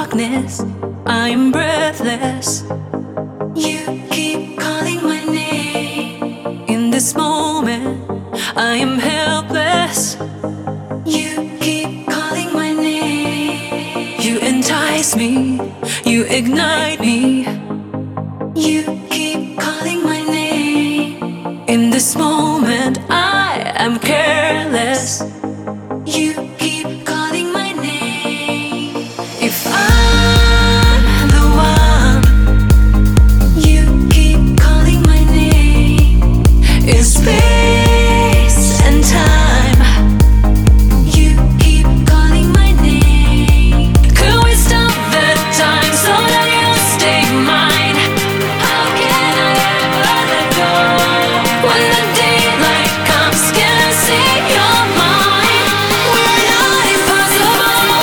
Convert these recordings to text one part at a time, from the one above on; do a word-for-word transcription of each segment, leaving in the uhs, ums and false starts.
darkness, I am breathless. You keep calling my name. In this moment, I am helpless. You keep calling my name. You entice me, you ignite me. You keep calling my name. In this moment, I am careless. You keep calling my name. If I'm the one, you keep calling my name. in space and time, you keep calling my name. could we stop the time so that you stay mine? How can I ever let go? When the daylight comes, can I see your mind? We're not impossible.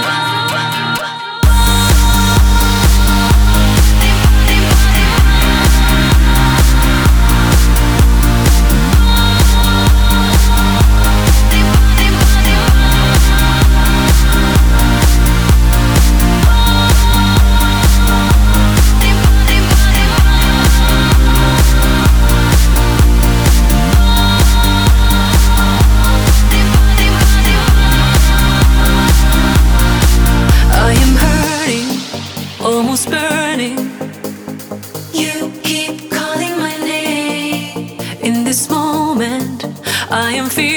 I am hurting, almost burning. You keep calling my name. In this moment, I am feeling